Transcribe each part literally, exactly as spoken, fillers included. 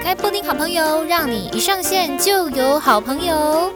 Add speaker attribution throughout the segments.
Speaker 1: 开布丁好朋友，让你一上线就有好朋友。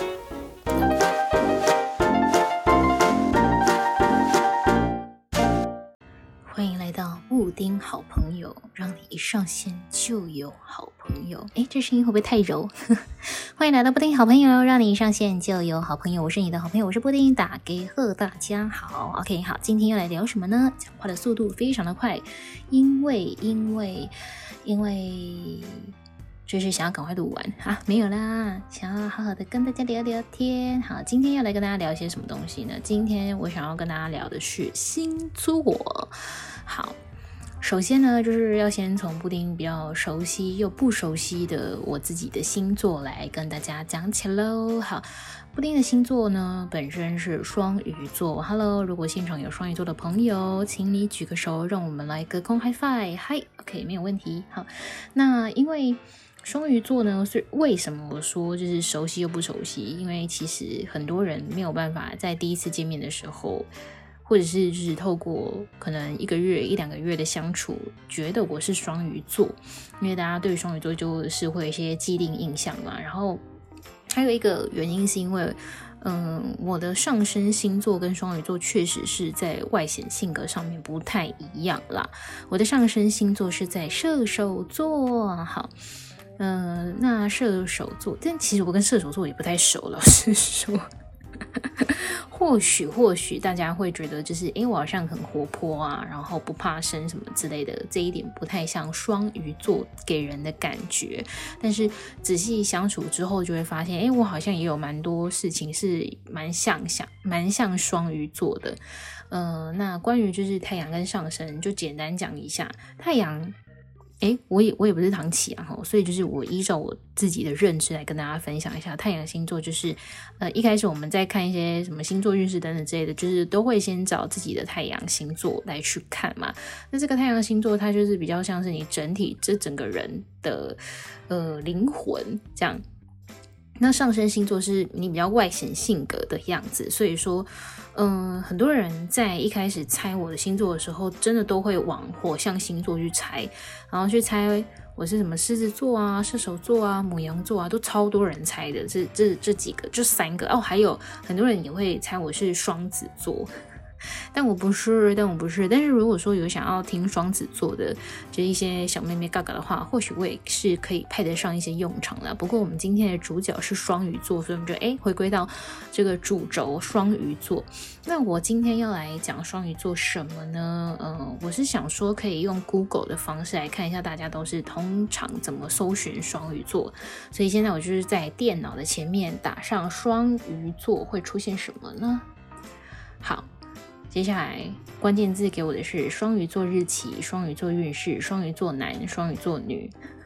Speaker 1: 欢迎来到布丁好朋友，让你一上线就有好朋友。诶，这声音会不会太柔？欢迎来到布丁好朋友，让你一上线就有好朋友。我是你的好朋友，我是布丁，打给贺大家好。OK， 好，今天要来聊什么呢？讲话的速度非常的快，因为因为因为就是想要赶快录完啊，没有啦，想要好好的跟大家聊聊天。好，今天要来跟大家聊些什么东西呢？今天我想要跟大家聊的是星座。好，首先呢，就是要先从布丁比较熟悉又不熟悉的我自己的星座来跟大家讲起喽。好，布丁的星座呢，本身是双鱼座。Hello， 如果现场有双鱼座的朋友，请你举个手，让我们来个空 high five。嗨 ，OK， 没有问题。好，那因为双鱼座呢，是为什么我说就是熟悉又不熟悉？因为其实很多人没有办法在第一次见面的时候，或者是就是透过可能一个月一两个月的相处，觉得我是双鱼座，因为大家对双鱼座就是会有一些既定印象嘛。然后还有一个原因是因为嗯，我的上升星座跟双鱼座确实是在外显性格上面不太一样啦。我的上升星座是在射手座。好，呃，那射手座，但其实我跟射手座也不太熟，老实说。或许或许大家会觉得就是诶我好像很活泼啊，然后不怕生什么之类的，这一点不太像双鱼座给人的感觉。但是仔细相处之后就会发现，诶我好像也有蛮多事情是蛮像像蛮像双鱼座的。呃，那关于就是太阳跟上升，就简单讲一下。太阳诶我也我也不是唐启阳，所以就是我依照我自己的认知来跟大家分享一下。太阳星座就是呃一开始我们在看一些什么星座运势等等之类的，就是都会先找自己的太阳星座来去看嘛。那这个太阳星座它就是比较像是你整体这整个人的呃灵魂这样。那上升星座是你比较外显性格的样子，所以说嗯，很多人在一开始猜我的星座的时候，真的都会往火象星座去猜，然后去猜我是什么狮子座啊、射手座啊、牡羊座啊，都超多人猜的。这这这几个就三个哦，还有很多人也会猜我是双子座。但我不是，但我不是。但是如果说有想要听双子座的，就一些小妹妹嘎嘎的话，或许我也是可以派得上一些用场啦。不过我们今天的主角是双鱼座，所以我们就哎回归到这个主轴双鱼座。那我今天要来讲双鱼座什么呢？呃，我是想说可以用 Google 的方式来看一下大家都是通常怎么搜寻双鱼座。所以现在我就是在电脑的前面打上双鱼座，会出现什么呢？好。接下来关键字给我的是双鱼座日期、双鱼座运势、双鱼座男、双鱼座女。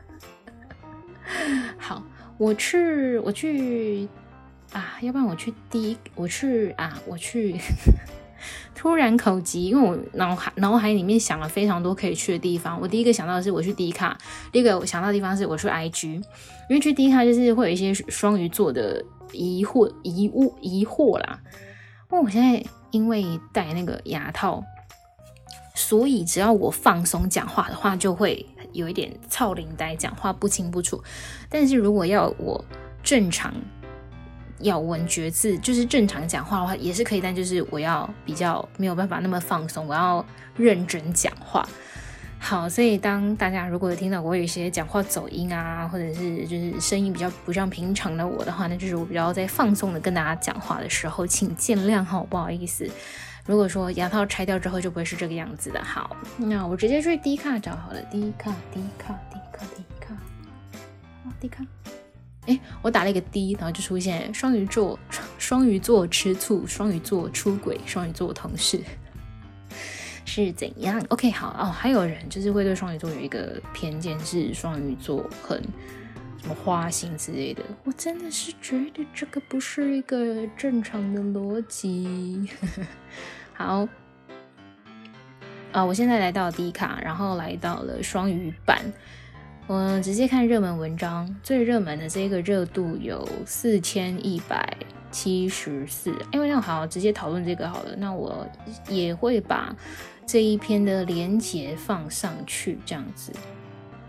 Speaker 1: 好，我去，我去啊，要不然我去第一，我去啊，我去。突然口急，因为我脑海脑海里面想了非常多可以去的地方。我第一个想到的是我去 D 卡，第一个我想到的地方是我去 I G， 因为去 D 卡就是会有一些双鱼座的疑惑、疑物、疑惑啦。因为我现在因为戴那个牙套，所以只要我放松讲话的话，就会有一点臭灵呆，讲话不清不楚。但是如果要我正常咬文嚼字，就是正常讲话的话也是可以，但就是我要比较没有办法那么放松，我要认真讲话。好，所以当大家如果有听到我有一些讲话走音啊，或者是就是声音比较不像平常的我的话，那就是我比较在放松的跟大家讲话的时候，请见谅哈，不好意思。如果说牙套拆掉之后就不会是这个样子的。好，那我直接去 D 卡找好了 ，D 卡 D 卡 D 卡 D 卡，哦 D 卡，哎，我打了一个 D， 然后就出现双鱼座，双鱼座吃醋，双鱼座出轨，双鱼座同事。是怎样 ？OK， 好哦。还有人就是会对双鱼座有一个偏见，是双鱼座很什么花心之类的。我真的是觉得这个不是一个正常的逻辑。好，啊，我现在来到 D 卡，然后来到了双鱼版。我直接看热门文章，最热门的这个热度有四千一百七十四。因为那好，直接讨论这个好了。那我也会把这一篇的连结放上去，这样子。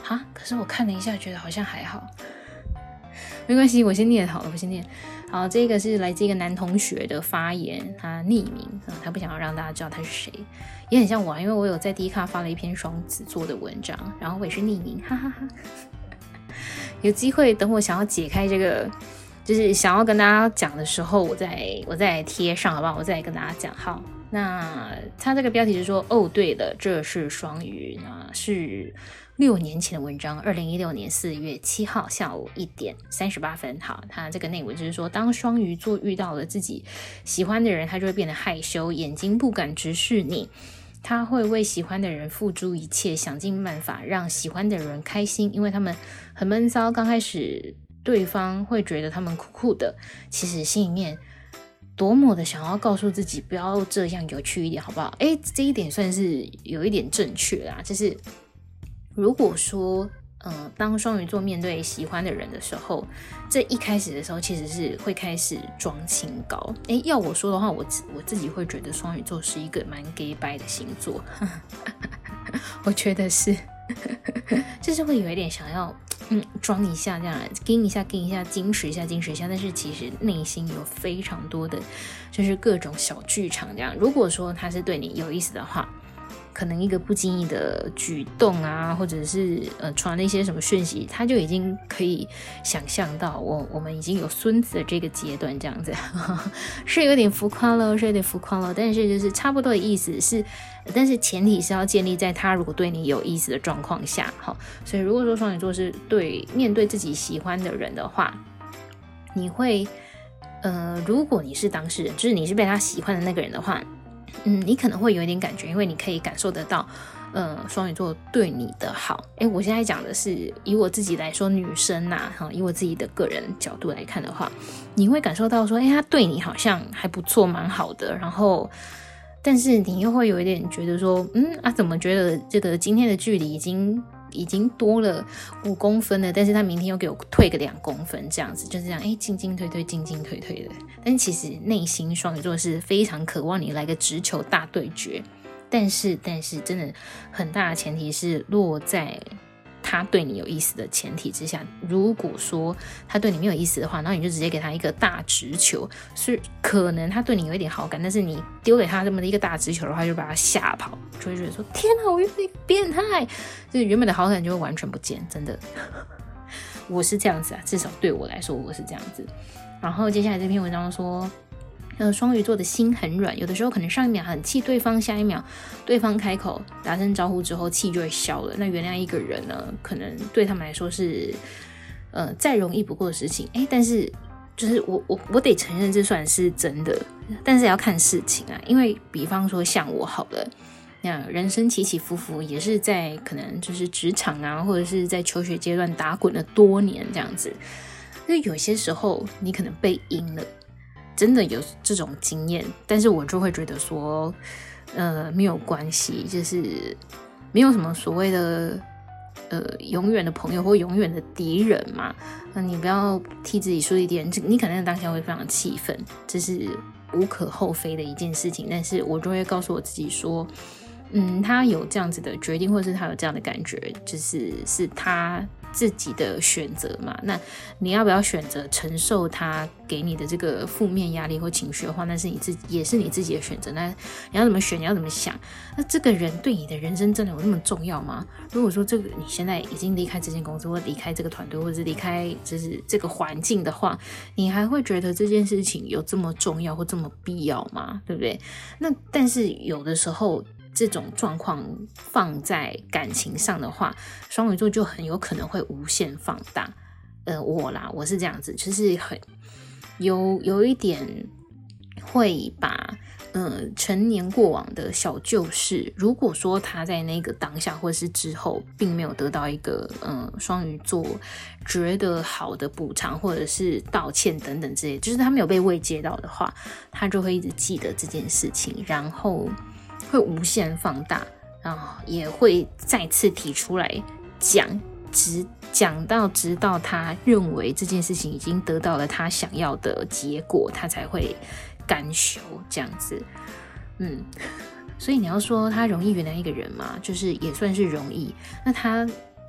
Speaker 1: 哈，可是我看了一下，觉得好像还好。没关系，我先念好了，我先念。好，这个是来自一个男同学的发言，他匿名、嗯、他不想要让大家知道他是谁，也很像我、啊，因为我有在 D 卡发了一篇双子座的文章，然后我也是匿名，哈哈哈。有机会等我想要解开这个，就是想要跟大家讲的时候，我再我再贴上，好不好？我再跟大家讲。好，那他这个标题是说，哦，对了，这是双鱼，那是六年前的文章，二零一六年四月七号下午一点三十八分。好，他这个内文就是说，当双鱼座遇到了自己喜欢的人，他就会变得害羞，眼睛不敢直视你。他会为喜欢的人付诸一切，想尽办法让喜欢的人开心，因为他们很闷骚。刚开始对方会觉得他们酷酷的，其实心里面多么的想要告诉自己不要这样，有趣一点好不好？诶，这一点算是有一点正确啦，就是如果说呃，当双鱼座面对喜欢的人的时候，这一开始的时候其实是会开始装清高。诶，要我说的话，我我自己会觉得双鱼座是一个蛮 gay 掰的星座，我觉得是，就是会有一点想要嗯装一下这样，跟一下跟一下，矜持一下矜持一下，但是其实内心有非常多的就是各种小剧场这样。如果说他是对你有意思的话，可能一个不经意的举动啊，或者是呃传了一些什么讯息，他就已经可以想象到我我们已经有孙子的这个阶段这样子，是有点浮夸了，是有点浮夸了，但是就是差不多的意思是，但是前提是要建立在他如果对你有意思的状况下，好，所以如果说双鱼座是对面对自己喜欢的人的话，你会呃，如果你是当事人，就是你是被他喜欢的那个人的话。嗯，你可能会有一点感觉，因为你可以感受得到，呃，双鱼座对你的好。诶，我现在讲的是以我自己来说，女生呐、啊，以我自己的个人角度来看的话，你会感受到说，诶，他对你好像还不错，蛮好的。然后，但是你又会有一点觉得说，嗯啊，怎么觉得这个今天的距离已经已经多了五公分了，但是他明天又给我退个两公分，这样子就是这样，哎，进进退退，进进退退的。但其实内心双鱼座是非常渴望你来个直球大对决，但是但是真的很大的前提是落在他对你有意思的前提之下。如果说他对你没有意思的话，然后你就直接给他一个大直球，是可能他对你有一点好感，但是你丢给他这么的一个大直球的话，就把他吓跑，就会觉得说天哪，我原本一个变态，就是原本的好感就会完全不见，真的。我是这样子啊，至少对我来说我是这样子。然后接下来这篇文章说，呃，双鱼座的心很软，有的时候可能上一秒很气对方，下一秒对方开口打声招呼之后气就会消了。那原谅一个人呢，可能对他们来说是呃再容易不过的事情。哎，但是就是我我我得承认这算是真的，但是也要看事情啊。因为比方说像我好了，那人生起起伏伏，也是在可能就是职场啊，或者是在求学阶段打滚了多年这样子。那有些时候你可能被阴了，真的有这种经验，但是我就会觉得说，呃，没有关系，就是没有什么所谓的呃永远的朋友或永远的敌人嘛。那你不要替自己树立敌人，你可能当下会非常气愤，这是无可厚非的一件事情。但是我就会告诉我自己说，嗯，他有这样子的决定，或是他有这样的感觉，就是是他自己的选择嘛。那你要不要选择承受他给你的这个负面压力或情绪的话，那是你自己，也是你自己的选择。那你要怎么选，你要怎么想？那这个人对你的人生真的有那么重要吗？如果说这个你现在已经离开这间公司，或离开这个团队，或者是离开就是这个环境的话，你还会觉得这件事情有这么重要或这么必要吗？对不对？那但是有的时候这种状况放在感情上的话，双鱼座就很有可能会无限放大。呃，我啦，我是这样子，就是很有有一点会把呃陈年过往的小旧事，如果说他在那个当下或是之后，并没有得到一个呃双鱼座觉得好的补偿或者是道歉等等之类，就是他没有被慰藉到的话，他就会一直记得这件事情，然后会无限放大，然后也会再次提出来讲，直讲到直到他认为这件事情已经得到了他想要的结果，他才会甘休这样子。嗯，所以你要说他容易原谅一个人嘛，就是也算是容易。那他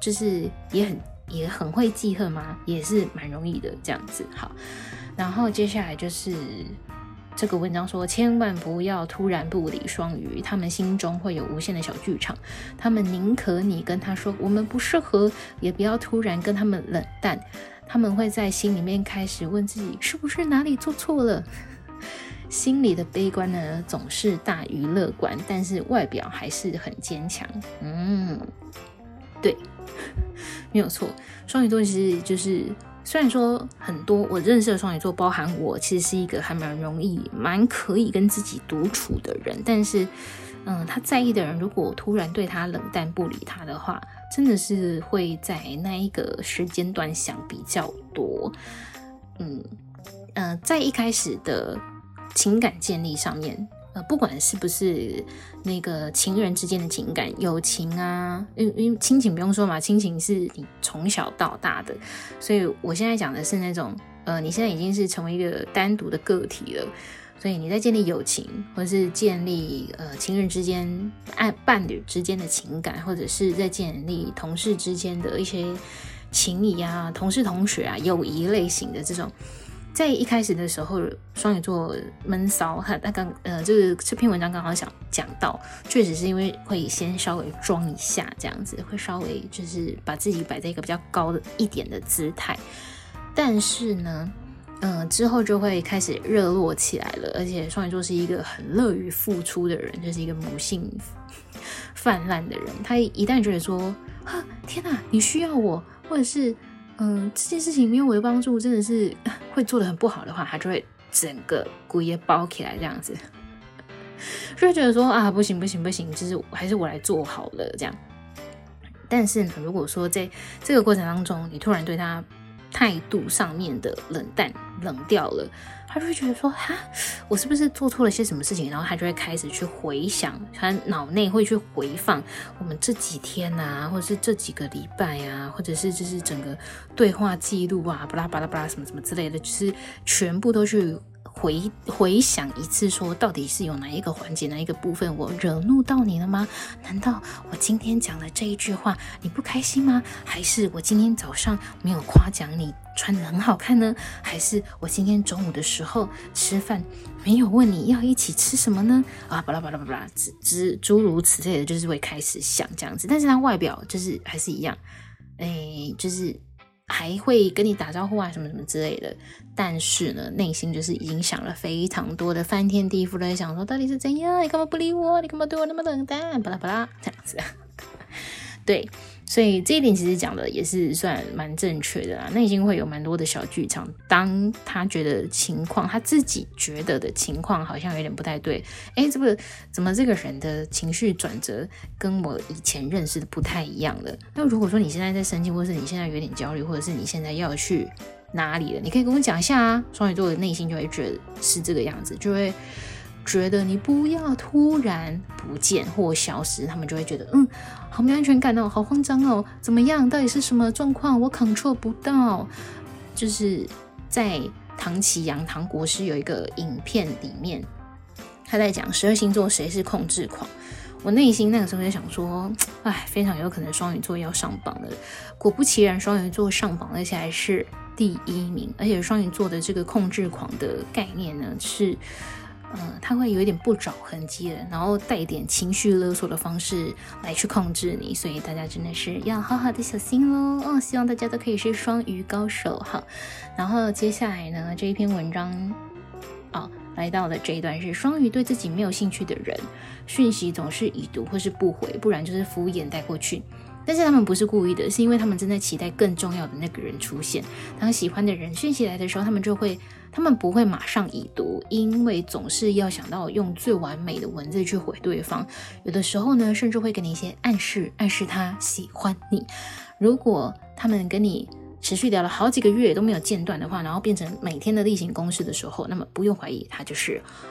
Speaker 1: 就是也很也很会记恨吗？也是蛮容易的这样子。好，然后接下来就是这个文章说，千万不要突然不理双鱼，他们心中会有无限的小剧场，他们宁可你跟他说我们不适合，也不要突然跟他们冷淡，他们会在心里面开始问自己是不是哪里做错了。心里的悲观呢总是大于乐观，但是外表还是很坚强。嗯，对，没有错。双鱼座其实就是虽然说很多我认识的双鱼座，包含我，其实是一个还蛮容易蛮可以跟自己独处的人，但是嗯，他在意的人如果突然对他冷淡不理他的话，真的是会在那一个时间段想比较多。嗯呃，在一开始的情感建立上面，呃，不管是不是那个情人之间的情感、友情啊，因因为亲情不用说嘛，亲情是你从小到大的，所以我现在讲的是那种，呃，你现在已经是成为一个单独的个体了，所以你在建立友情，或是建立呃情人之间、爱伴侣之间的情感，或者是在建立同事之间的一些情谊啊、同事同学啊、友谊类型的这种。在一开始的时候，双鱼座闷骚，他他刚呃，这个这篇文章刚好想讲到，确实是因为会先稍微装一下，这样子会稍微就是把自己摆在一个比较高的一点的姿态，但是呢，呃，之后就会开始热络起来了，而且双鱼座是一个很乐于付出的人，就是一个母性泛滥的人，他一旦觉得说，哈，天哪，你需要我，或者是嗯，这件事情没有我的帮助，真的是会做得很不好的话，他就会整个鬼也包起来这样子，就会觉得说啊，不行不行不行，就是还是我来做好了这样。但是呢，如果说在这个过程当中，你突然对他态度上面的冷淡冷掉了，他就会觉得说哈，我是不是做错了些什么事情？然后他就会开始去回想，他脑内会去回放我们这几天啊，或者是这几个礼拜啊，或者是就是整个对话记录啊，巴拉巴拉巴拉什么什么之类的，就是全部都去回回想一次，说到底是有哪一个环节哪一个部分我惹怒到你了吗？难道我今天讲了这一句话你不开心吗？还是我今天早上没有夸奖你穿得很好看呢？还是我今天中午的时候吃饭没有问你要一起吃什么呢？啊，巴拉巴拉巴拉，之诸如此类的，就是会开始想这样子。但是他外表就是还是一样，诶，就是还会跟你打招呼啊什么什么之类的，但是呢内心就是已经想了非常多的翻天地覆的想说到底是怎样，你干嘛不理我，你干嘛对我那么冷淡，巴拉巴拉这样子。对，所以这一点其实讲的也是算蛮正确的啦，内心会有蛮多的小剧场，当他觉得情况他自己觉得的情况好像有点不太对，诶，这个怎么这个人的情绪转折跟我以前认识的不太一样了。那如果说你现在在生气，或是你现在有点焦虑，或者是你现在要去哪里了，你可以跟我讲一下啊。双鱼座的内心就会觉得是这个样子，就会觉得你不要突然不见或消失，他们就会觉得嗯，好没安全感哦，好慌张哦，怎么样，到底是什么状况，我 control 不到。就是在唐启阳唐国师有一个影片里面，他在讲十二星座谁是控制狂。我内心那个时候就想说，哎，非常有可能双鱼座要上榜了。果不其然，双鱼座上榜，而且还是第一名。而且双鱼座的这个控制狂的概念呢，是呃，他会有一点不着痕迹的，然后带一点情绪勒索的方式来去控制你，所以大家真的是要好好的小心咯。哦，希望大家都可以是双鱼高手。好，然后接下来呢，这一篇文章哦，来到的这一段是双鱼对自己没有兴趣的人，讯息总是已读或是不回，不然就是敷衍带过去。但是他们不是故意的，是因为他们正在期待更重要的那个人出现。当喜欢的人讯息来的时候，他们就会，他们不会马上已读，因为总是要想到用最完美的文字去回对方。有的时候呢，甚至会给你一些暗示，暗示他喜欢你。如果他们跟你持续聊了好几个月都没有间断的话，然后变成每天的例行公事的时候，那么不用怀疑，他就是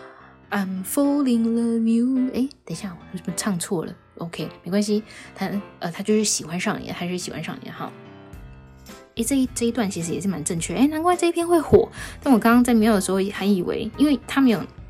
Speaker 1: I'm falling love you。 诶，等一下，我是不是唱错了？ OK， 没关系，他呃他就是喜欢上你，还是喜欢上你。好，诶，这一这一段其实也是蛮正确，诶，难怪这一篇会火。但我刚刚在瞄的时候还以为，因为他没有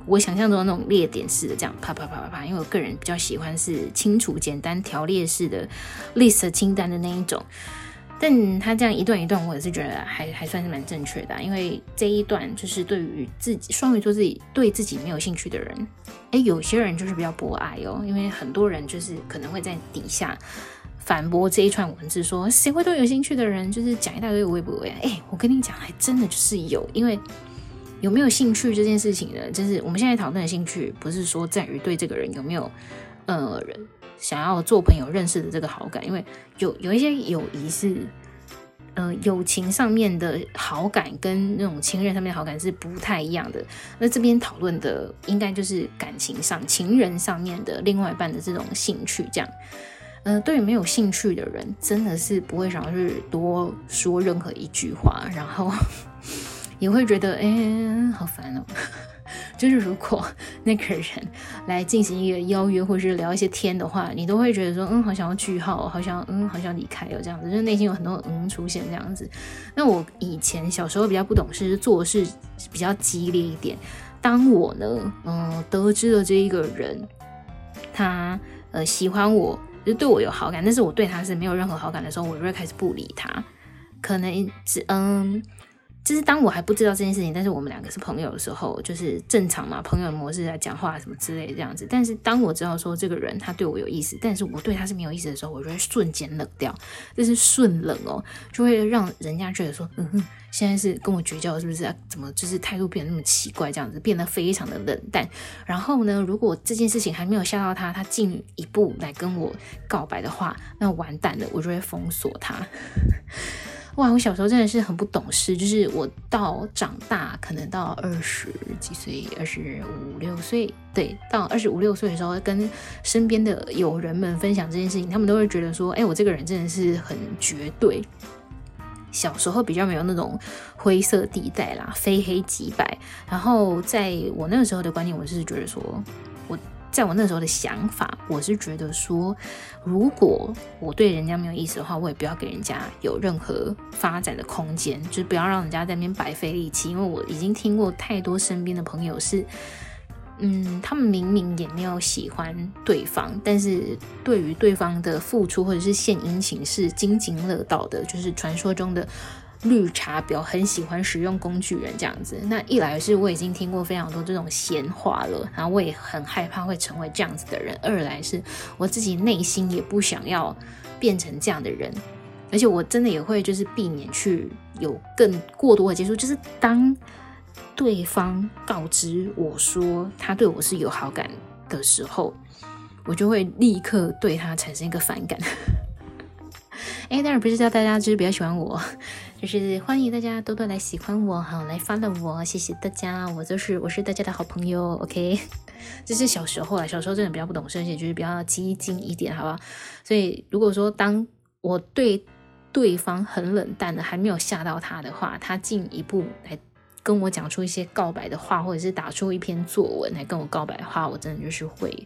Speaker 1: 我想象中的那种列点式的这样啪啪啪啪啪，因为我个人比较喜欢是清楚简单条列式的 list 清单的那一种。但他这样一段一段，我也是觉得还还算是蛮正确的、啊，因为这一段就是对于自己双鱼座自己对自己没有兴趣的人，哎，有些人就是比较博爱哦，因为很多人就是可能会在底下反驳这一串文字说，谁会对有兴趣的人就是讲一大堆微不微？哎，我跟你讲，还真的就是有，因为有没有兴趣这件事情呢，就是我们现在讨论的兴趣，不是说在于对这个人有没有呃人。想要做朋友认识的这个好感，因为有有一些友谊是，呃，友情上面的好感跟那种情人上面的好感是不太一样的。那这边讨论的应该就是感情上、情人上面的另外一半的这种兴趣，这样。呃，对于没有兴趣的人，真的是不会想要去多说任何一句话，然后也会觉得，哎、欸，好烦哦。就是如果那个人来进行一个邀约，或是聊一些天的话，你都会觉得说，嗯，好想要句号，好想，嗯，好想离开哦，这样子，就是内心有很多嗯出现这样子。那我以前小时候比较不懂事，做事比较激烈一点。当我呢，嗯，得知了这一个人，他呃喜欢我，就对我有好感，但是我对他是没有任何好感的时候，我就会开始不理他，可能只嗯。就是当我还不知道这件事情，但是我们两个是朋友的时候，就是正常嘛，朋友的模式来讲话什么之类的这样子。但是当我知道说这个人他对我有意思，但是我对他是没有意思的时候，我就会瞬间冷掉，这是瞬冷哦，就会让人家觉得说，嗯哼，现在是跟我绝交了是不是、啊？怎么就是态度变得那么奇怪，这样子变得非常的冷淡。然后呢，如果这件事情还没有吓到他，他进一步来跟我告白的话，那完蛋了，我就会封锁他。哇，我小时候真的是很不懂事，就是我到长大，可能到二十几岁、二十五六岁，对，到二十五六岁的时候，跟身边的友人们分享这件事情，他们都会觉得说，哎、欸，我这个人真的是很绝对。小时候比较没有那种灰色地带啦，非黑即白。然后在我那个时候的观念，我是觉得说，我。在我那时候的想法，我是觉得说，如果我对人家没有意思的话，我也不要给人家有任何发展的空间，就是不要让人家在那边白费力气。因为我已经听过太多身边的朋友是，嗯，他们明明也没有喜欢对方，但是对于对方的付出或者是献殷勤是津津乐道的，就是传说中的绿茶婊，很喜欢使用工具人这样子。那一来是我已经听过非常多这种闲话了，然后我也很害怕会成为这样子的人；二来是我自己内心也不想要变成这样的人，而且我真的也会就是避免去有更过多的接触。就是当对方告知我说他对我是有好感的时候，我就会立刻对他产生一个反感。哎，当然不是叫大家就是比较喜欢我，就是欢迎大家多多来喜欢我，好来 follow 我，谢谢大家，我就是我是大家的好朋友 ，OK。这是小时候啊，小时候真的比较不懂事，而且就是比较激进一点，好不好？所以如果说当我对对方很冷淡的，还没有吓到他的话，他进一步来跟我讲出一些告白的话，或者是打出一篇作文来跟我告白的话，我真的就是会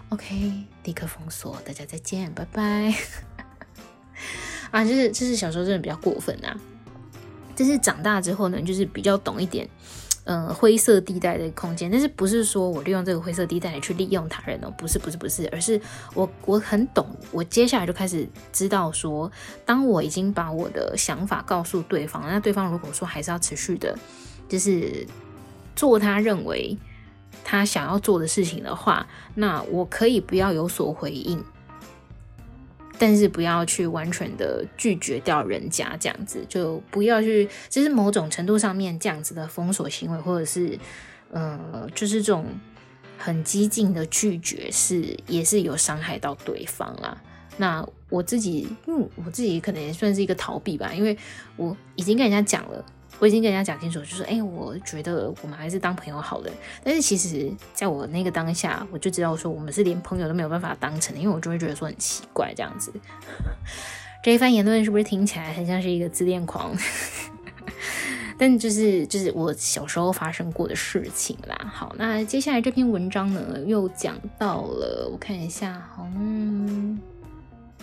Speaker 1: OK 立刻封锁，大家再见，拜拜。啊，就是就是小时候真的比较过分啊，但是长大之后呢，就是比较懂一点，呃，灰色地带的空间。但是不是说我利用这个灰色地带来去利用他人哦，不是不是不是，而是我我很懂，我接下来就开始知道说，当我已经把我的想法告诉对方，那对方如果说还是要持续的，就是做他认为他想要做的事情的话，那我可以不要有所回应。但是不要去完全的拒绝掉人家，这样子就不要去，就是某种程度上面这样子的封锁行为，或者是呃，就是这种很激进的拒绝是也是有伤害到对方啦。那我自己，嗯，我自己可能也算是一个逃避吧，因为我已经跟人家讲了。我已经跟人家讲清楚，就是哎、欸，我觉得我们还是当朋友好了。但是其实在我那个当下，我就知道说我们是连朋友都没有办法当成的，因为我就会觉得说很奇怪这样子。这一番言论是不是听起来很像是一个自恋狂？但就是就是我小时候发生过的事情啦。好，那接下来这篇文章呢，又讲到了，我看一下，嗯。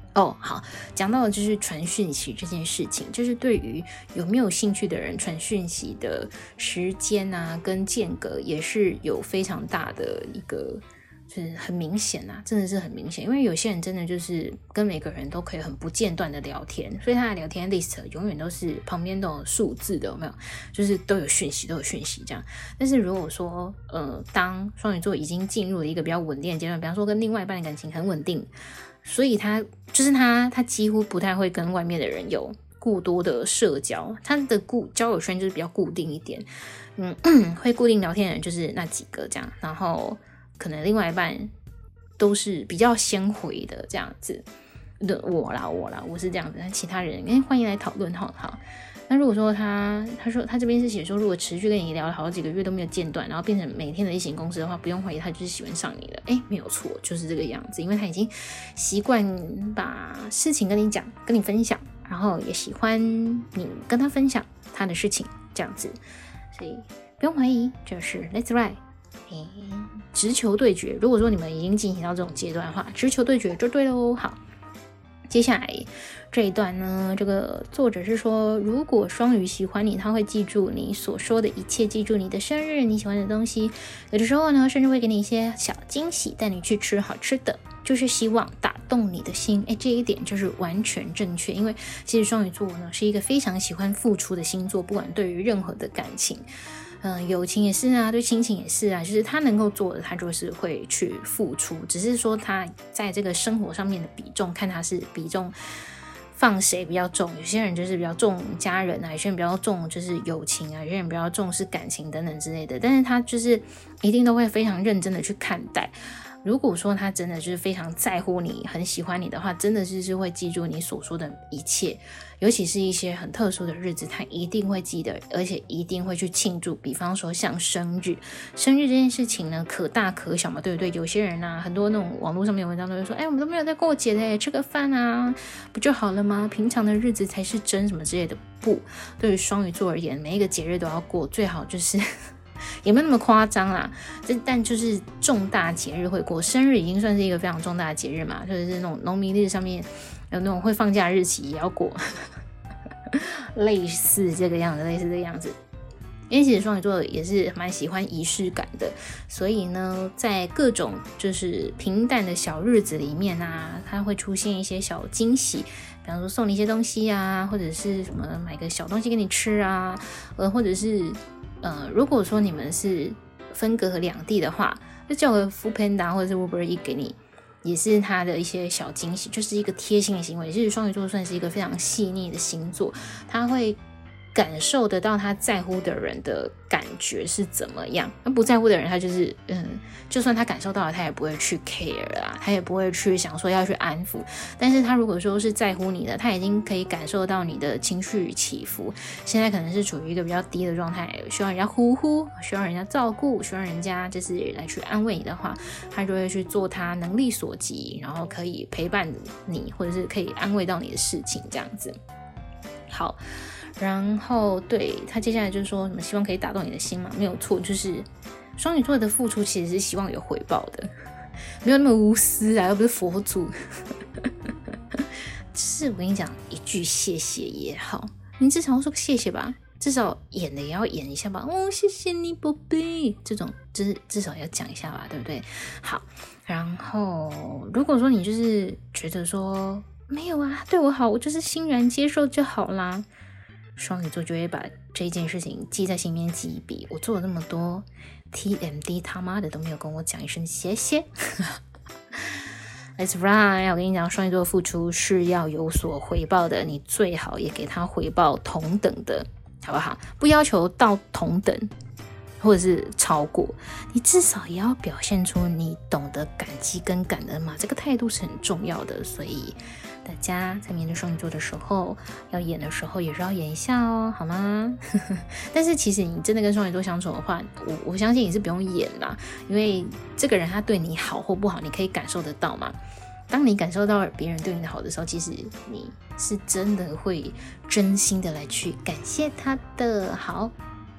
Speaker 1: 哦，好，讲到的就是传讯息这件事情，就是对于有没有兴趣的人，传讯息的时间啊跟间隔也是有非常大的一个，就是很明显啊，真的是很明显。因为有些人真的就是跟每个人都可以很不间断的聊天，所以他的聊天 list 永远都是旁边都有数字的，有没有？就是都有讯息，都有讯息这样。但是如果说呃，当双鱼座已经进入了一个比较稳定的阶段，比方说跟另外一半的感情很稳定，所以他就是他，他几乎不太会跟外面的人有过多的社交，他的固交友圈就是比较固定一点，嗯，会固定聊天的人就是那几个这样，然后可能另外一半都是比较先回的这样子。我啦，我啦，我是这样子，但其他人，哎，欢迎来讨论哈。好，那如果说他，他说他这边是写说，如果持续跟你聊了好几个月都没有间断，然后变成每天的例行公事的话，不用怀疑他就是喜欢上你了。哎，没有错，就是这个样子，因为他已经习惯把事情跟你讲，跟你分享，然后也喜欢你跟他分享他的事情，这样子，所以不用怀疑，就是 Let's ride。哎，直球对决。如果说你们已经进行到这种阶段的话，直球对决就对喽。好。接下来这一段呢，这个作者是说，如果双鱼喜欢你，他会记住你所说的一切，记住你的生日，你喜欢的东西，有的时候呢，甚至会给你一些小惊喜，带你去吃好吃的，就是希望打动你的心。哎，这一点就是完全正确，因为其实双鱼座呢是一个非常喜欢付出的星座，不管对于任何的感情。嗯、呃，友情也是啊，对亲情也是啊，就是他能够做的，他就是会去付出，只是说他在这个生活上面的比重，看他是比重放谁比较重。有些人就是比较重家人啊，有些人比较重就是友情啊，有些人比较重视感情等等之类的，但是他就是一定都会非常认真的去看待。如果说他真的就是非常在乎你，很喜欢你的话，真的就是会记住你所说的一切，尤其是一些很特殊的日子，他一定会记得，而且一定会去庆祝。比方说像生日，生日这件事情呢，可大可小嘛，对不对？有些人啊，很多那种网络上面有文章都会说，哎，我们都没有在过节的，吃个饭啊，不就好了吗？平常的日子才是真什么之类的。不，对于双鱼座而言，每一个节日都要过，最好就是也没有那么夸张啦，但就是重大节日会过，生日已经算是一个非常重大的节日嘛，就是那种农民历上面有那种会放假的日期也要过，类似这个样子，类似这个样子。因为其实双鱼座也是蛮喜欢仪式感的，所以呢，在各种就是平淡的小日子里面啊，它会出现一些小惊喜，比方说送你一些东西啊，或者是什么买个小东西给你吃啊，呃，或者是呃，如果说你们是分隔两地的话，就叫个 Foodpanda 或者是 Uber Eats 给你，也是他的一些小惊喜，就是一个贴心的行为。其实双鱼座算是一个非常细腻的星座，他会感受得到他在乎的人的感觉是怎么样。那不在乎的人，他就是嗯，就算他感受到了，他也不会去 care 啦，他也不会去想说要去安抚。但是他如果说是在乎你的，他已经可以感受到你的情绪起伏，现在可能是处于一个比较低的状态，需要人家呼呼，需要人家照顾，需要人家就是来去安慰你的话，他就会去做他能力所及，然后可以陪伴你，或者是可以安慰到你的事情这样子。好，然后对他接下来就是说什么希望可以打动你的心嘛，没有错，就是双鱼座的付出其实是希望有回报的，没有那么无私啊，又不是佛祖。就是我跟你讲，一句谢谢也好，你至少要说个谢谢吧，至少演的也要演一下吧。哦，谢谢你宝贝，这种就是至少要讲一下吧，对不对？好，然后如果说你就是觉得说没有啊，对我好，我就是欣然接受就好啦，双鱼座就会把这件事情记在心里面，记一笔。我做了那么多 T M D， 他妈的都没有跟我讲一声谢谢。Let's ride！ 我跟你讲，双鱼座的付出是要有所回报的，你最好也给他回报同等的，好不好？不要求到同等或者是超过，你至少也要表现出你懂得感激跟感恩嘛，这个态度是很重要的。所以大家在面对双鱼座的时候，要演的时候也是要演一下哦，好吗？但是其实你真的跟双鱼座相处的话，我我相信你是不用演啦，因为这个人他对你好或不好，你可以感受得到嘛。当你感受到别人对你的好的时候，其实你是真的会真心的来去感谢他的好。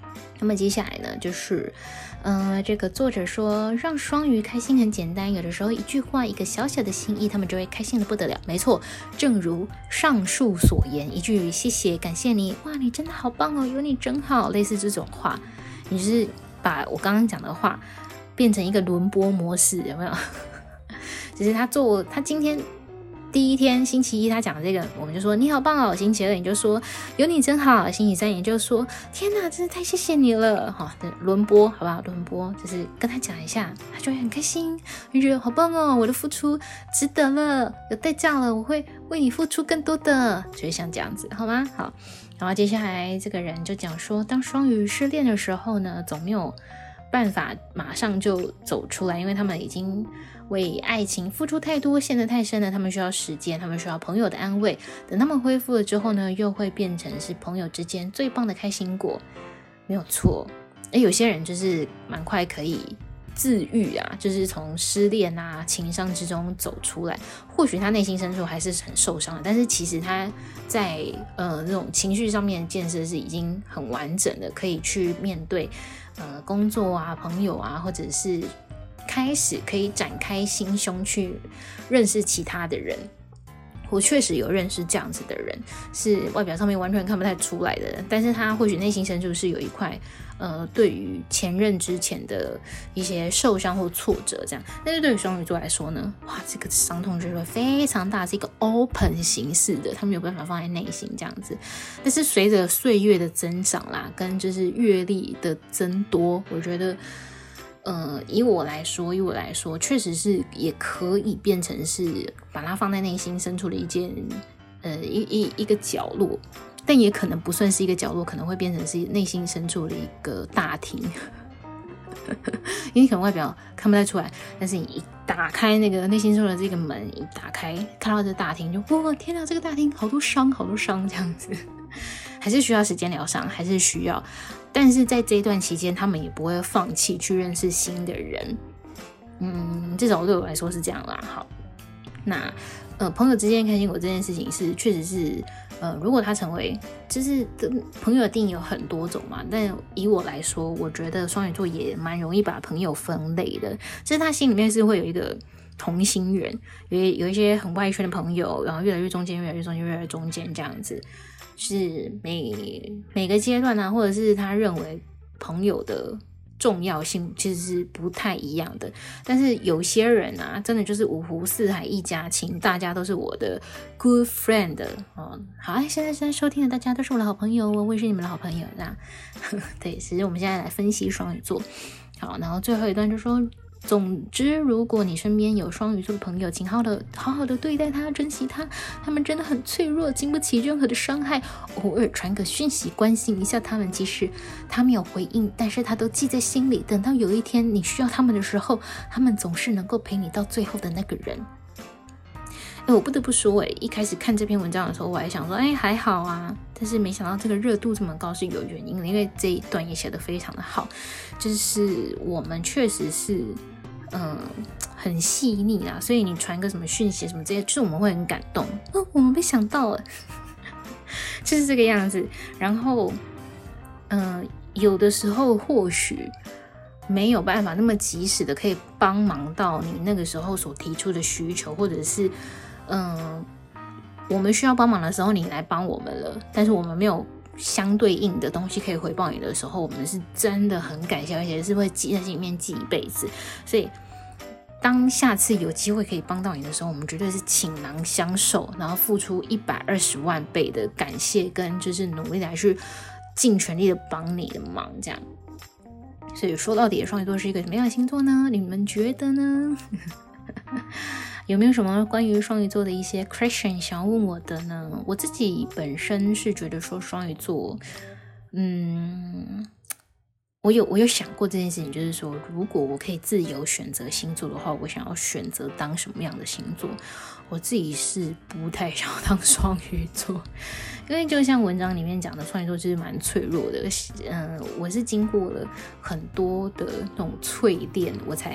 Speaker 1: 那么接下来呢，就是呃，这个作者说，让双鱼开心很简单，有的时候一句话，一个小小的心意，他们就会开心的不得了。没错，正如上述所言，一句谢谢，感谢你，哇，你真的好棒哦，有你真好，类似这种话，你就是把我刚刚讲的话变成一个轮播模式，有没有？就是他做，他今天第一天星期一他讲这个，我们就说你好棒哦。星期二你就说有你真好。星期三你就说天哪，真是太谢谢你了。好，轮播好不好？轮播就是跟他讲一下，他就会很开心，就觉得好棒哦，我的付出值得了，有代价了，我会为你付出更多的，就是像这样子，好吗？好，然后接下来这个人就讲说，当双鱼失恋的时候呢，总没有办法马上就走出来，因为他们已经为爱情付出太多，陷得太深了，他们需要时间，他们需要朋友的安慰，等他们恢复了之后呢，又会变成是朋友之间最棒的开心果，没有错。而有些人就是蛮快可以自愈啊，就是从失恋啊情伤之中走出来，或许他内心深处还是很受伤的，但是其实他在呃那种情绪上面的建设是已经很完整的，可以去面对呃工作啊朋友啊，或者是开始可以展开心胸去认识其他的人。我确实有认识这样子的人，是外表上面完全看不太出来的人，但是他或许内心深处是有一块呃，对于前任之前的一些受伤或挫折这样。但是对于双鱼座来说呢，哇，这个伤痛就会非常大，是一个 open 形式的，他没有办法放在内心这样子。但是随着岁月的增长啦，跟就是阅历的增多，我觉得呃，以我来说，以我来说，确实是也可以变成是把它放在内心深处的一件，呃，一一一个角落，但也可能不算是一个角落，可能会变成是内心深处的一个大厅。因为可能外表看不太出来，但是你一打开那个内心深处的这个门，一打开看到这大厅，就哇，天哪，这个大厅好多伤，好多伤这样子。还是需要时间疗伤，还是需要，但是在这一段期间，他们也不会放弃去认识新的人。嗯，至少对我来说是这样啦。好，那呃，朋友之间开心果这件事情是确实是呃，如果他成为就是朋友的定义有很多种嘛，但以我来说，我觉得双鱼座也蛮容易把朋友分类的，就是他心里面是会有一个同心圆，有有一些很外圈的朋友，然后越来越中间，越来越中间，越来越中间这样子。是每每个阶段啊，或者是他认为朋友的重要性其实是不太一样的。但是有些人啊，真的就是五湖四海一家亲，大家都是我的 good friend 哦。好，现在现在收听的大家都是我的好朋友，我也是你们的好朋友这样。对，其实我们现在来分析双鱼座。好，然后最后一段就说，总之，如果你身边有双鱼座的朋友，请好的好好的对待他，珍惜他，他们真的很脆弱，经不起任何的伤害。偶尔传个讯息关心一下他们，即使他没有回应，但是他都记在心里，等到有一天你需要他们的时候，他们总是能够陪你到最后的那个人。哎，我不得不说，哎，一开始看这篇文章的时候，我还想说，哎，还好啊。但是没想到这个热度这么高是有原因的，因为这一段也写得非常的好，就是我们确实是，嗯，很细腻啦，所以你传个什么讯息什么这些，就是我们会很感动，哦，我们被想到了，就是这个样子。然后，嗯，有的时候或许没有办法那么及时的可以帮忙到你那个时候所提出的需求，或者是，嗯。我们需要帮忙的时候，你来帮我们了，但是我们没有相对应的东西可以回报你的时候，我们是真的很感谢，而且是会记在心里面记一辈子。所以，当下次有机会可以帮到你的时候，我们绝对是倾囊相授，然后付出一百二十万倍的感谢跟就是努力来去尽全力的帮你的忙，这样。所以说到底，双鱼座是一个什么样的星座呢？你们觉得呢？有没有什么关于双鱼座的一些 question 想要问我的呢？我自己本身是觉得说双鱼座，嗯，我有我有想过这件事情，就是说如果我可以自由选择星座的话，我想要选择当什么样的星座？我自己是不太想要当双鱼座，因为就像文章里面讲的，双鱼座就是蛮脆弱的。嗯，我是经过了很多的那种淬炼，我才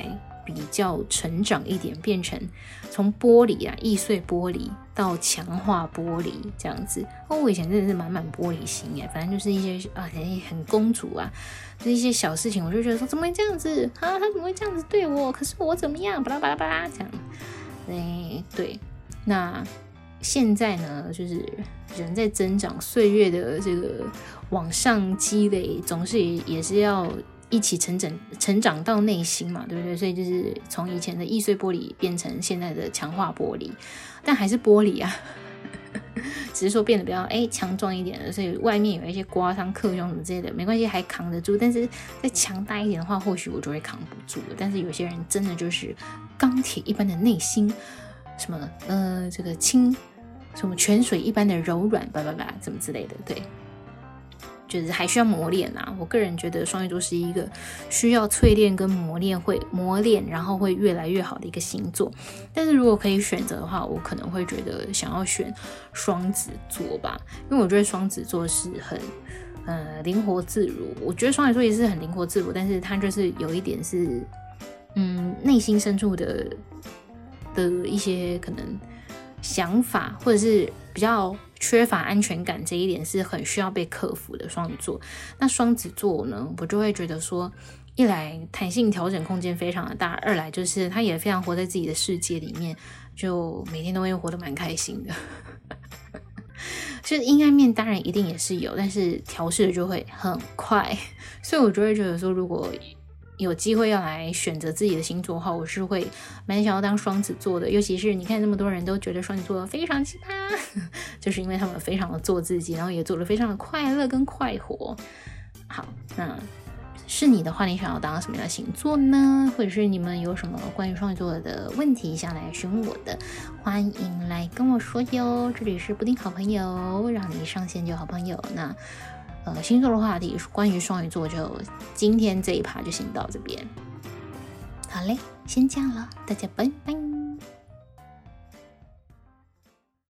Speaker 1: 比较成长一点，变成从玻璃啊易碎玻璃到强化玻璃这样子。哦，我以前真的是满满玻璃心耶，反正就是一些啊很公主啊，就是一些小事情，我就觉得说怎么会这样子啊？他怎么会这样子对我？可是我怎么样？巴拉巴拉巴拉这样。哎，对，那现在呢，就是人在增长，岁月的这个往上积累，总是也也是要一起成长，成长到内心嘛，对不对？所以就是从以前的易碎玻璃变成现在的强化玻璃，但还是玻璃啊，只是说变得比较哎强壮一点的，所以外面有一些刮伤、磕伤什么之类的，没关系，还扛得住。但是再强大一点的话，或许我就会扛不住了。但是有些人真的就是钢铁一般的内心，什么呃这个轻。什么泉水一般的柔软，叭叭叭，怎么之类的，对，就是还需要磨练啊。我个人觉得双鱼座是一个需要淬炼跟磨练，会磨练，然后会越来越好的一个星座。但是如果可以选择的话，我可能会觉得想要选双子座吧，因为我觉得双子座是很呃灵活自如。我觉得双鱼座也是很灵活自如，但是它就是有一点是嗯内心深处的的一些可能。想法或者是比较缺乏安全感，这一点是很需要被克服的双鱼座。那双子座呢，我就会觉得说，一来弹性调整空间非常的大，二来就是他也非常活在自己的世界里面，就每天都会活得蛮开心的。就是阴暗面当然一定也是有，但是调试的就会很快，所以我就会觉得说，如果有机会要来选择自己的星座的话，我是会蛮想要当双子座的。尤其是你看这么多人都觉得双子座非常奇葩，就是因为他们非常的做自己，然后也做得非常的快乐跟快活。好，那是你的话，你想要当什么样的星座呢？或者是你们有什么关于双子座的问题想来询问我的，欢迎来跟我说哟。这里是布丁好朋友，让你上线就好朋友。那呃，星座的话题关于双鱼座，就今天这一趴就先到这边。好嘞，先这样了，大家拜拜。